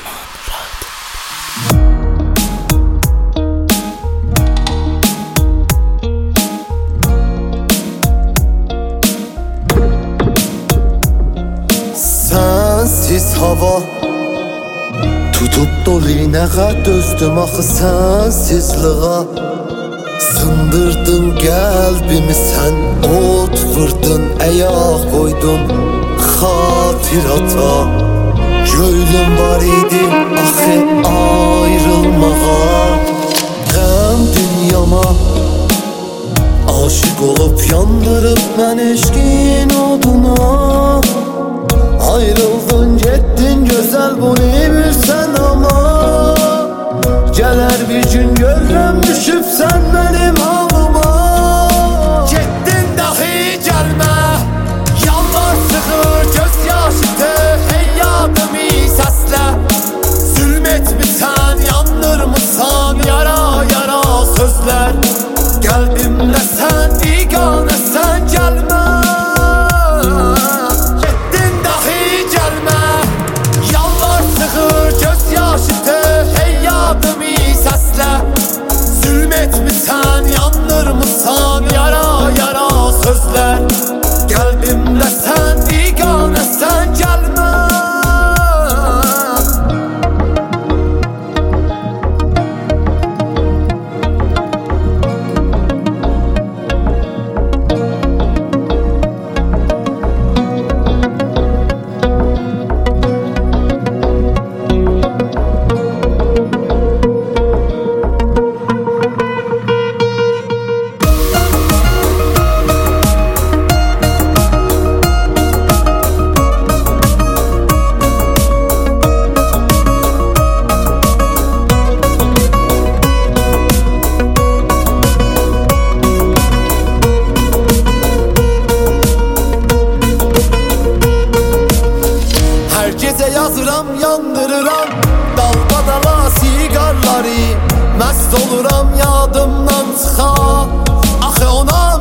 Sensiz hava tutup dolinəğə dözdüm axı sensizliğa. Sındırdın qəlbimi sən, od vurdun, əyaq qoydun xatirata. Gönlüm var idi axı ayrılmağa. Qəm dünyama aşık olup yandırıp mən eşqin oduna. Ayrıldın getdin gözəl bunu bilsən ama. Gələr bir gün görürəm düşüb sən mənim halıma. Getdin dahi gəlmə, yalvar sığır göz yaşıdı heyyadımı səslə. Zülm etmisən, yandırmısan yara yara sözlər. Qəlbimdə sən, biganə sən gəlmə. Zulm etmisən, yandırmısan yara yara sözlər. Qəlbimdə sən, biganə sən gəlmə. Yazıram, yandırıram dalbadala sigarları. Məst oluram, yadımdan çıxa axı ona